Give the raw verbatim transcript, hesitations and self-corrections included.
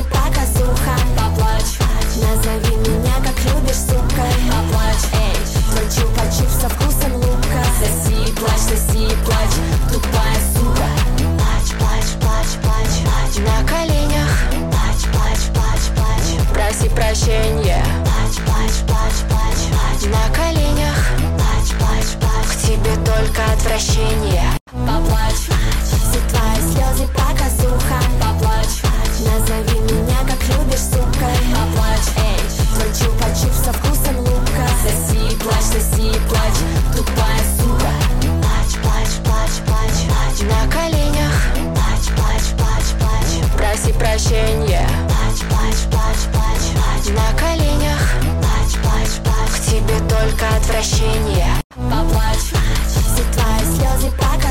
слезы показуха. Поплачь, назови меня как любишь, сука. Поплачь, эй, твой чупа-чуп со вкусом лука. Соси, плачь, соси, плачь, тупая сука. Плачь, плачь, плачь, плачь, плачь на коленях. Плачь, плачь, плачь, плачь, проси прощения. Плачь, плачь, плачь, плачь, плачь на коленях. Плачь, плачь, плачь, к тебе только отвращение. Поплачь, все твои слезы показуха. Поплачь, назови меня как любишь, сука. Поплачь, эй, твой чупа-чуп со вкусом лука. Соси, плачь, соси, плачь, тупая сука. Плачь, плачь, плачь, плачь, плачь на коленях. Плачь, плачь, плачь, плачь, проси прощения. Плачь, плачь, плачь, плачь, плачь на коленях. Плачь, плачь, плачь, к тебе только отвращение. Поплачь, все твои слезы показуха. Поплачь, назови меня как любишь, сука. Поплачь, эй, твой чупа-чуп со вкусом лука. Соси, плачь, соси, плачь, тупая сука. Плачь, плачь, плачь, плачь на коленях. Плачь, плачь, плачь, плачь на коленях. Плачь, плачь, плачь, плачь, проси прощения. Поплачь, все твои слезы показуха.